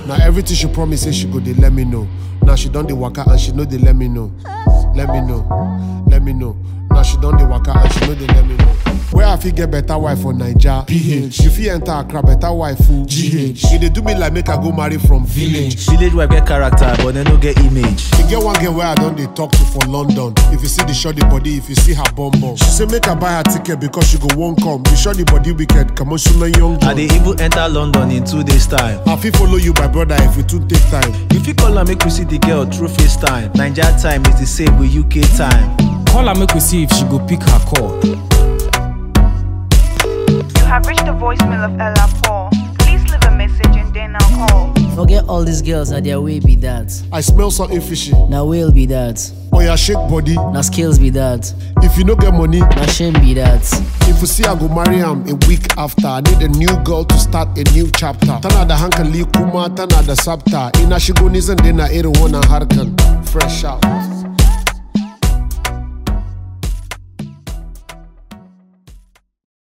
Now everything she promise say she go, they let me know. Now she done the waka and she know they let me know. Let me know, let me know. Now she done the waka and she know they let me know. Where I fit get better wife for Naija? PH. You fit enter Accra, better wife for GH. If they do me like make I go marry from village. Village wife get character, but they no get image. You get one girl where I don't they talk to for London. If you see the shorty body, if you see her bum bum. She say make her buy her ticket because she go won't come. The shorty body wicked, come on, she my young John. And they even enter London in 2 days time. I fit follow you, my brother, if we too take time. If you call her, make we see the girl through FaceTime. Naija time is the same with UK time. Call her, make we see if she go pick her call. You have reached the voicemail of Ella Paul. Please leave a message and then I'll call. Forget all these girls, that their way be that. I smell something fishy. Now will be that. Oh yeah, shake body. Now skills be that. If you no get money, Now shame be that. if you see I go marry him a week after. I need a new girl to start a new chapter. Tana da hankali kuma tana da sabta. Ina shigo nizan dena irin wannan harkan. Fresh out.